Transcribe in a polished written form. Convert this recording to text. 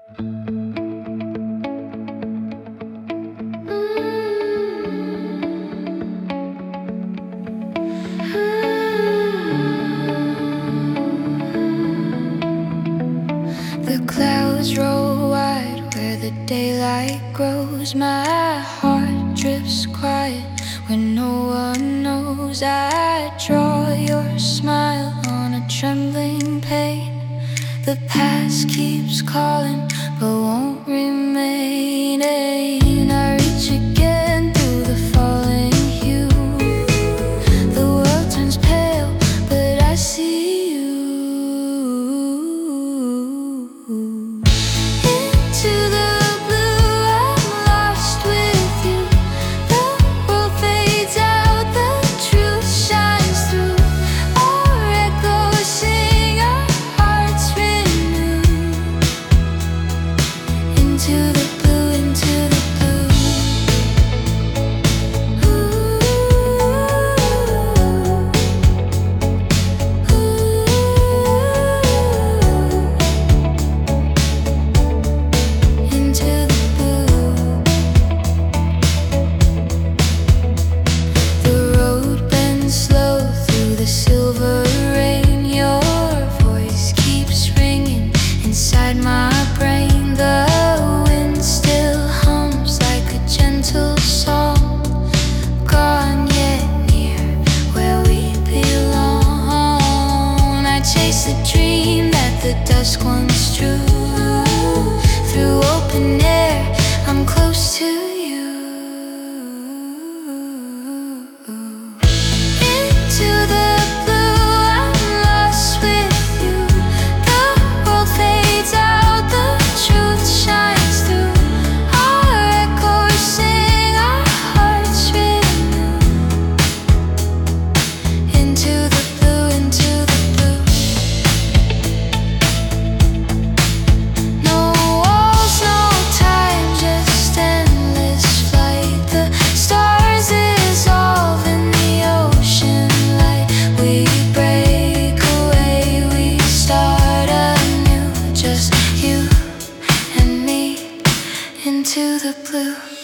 The clouds roll wide where the daylight grows. My heart drifts quiet when no one knows. I draw your smile on a trembling pane. The past keeps calling but won't remain. I reach again through the falling hue. The world turns pale but I see you. Into the blue, I'm lost with you. The world fades out, the truth shines through. Our echoes sing, our hearts renew. Into the blue, into the blue. Into the blue. The road bends slow through the silver rain. Your voice keeps ringing inside my brain. The wind still hums like a gentle song. Gone yet near where we belong. I chase the dream that the dusk once drew. Through open air, I'm close to you. Into the blue, I'm lost with you. The world fades out, the truth shines through. Our echoes sing, our hearts renew. Into the blue, into the blue. No walls, no time, just endless flight. The stars dissolve in the ocean light. We break away, we start anew. Just you and me into the blue.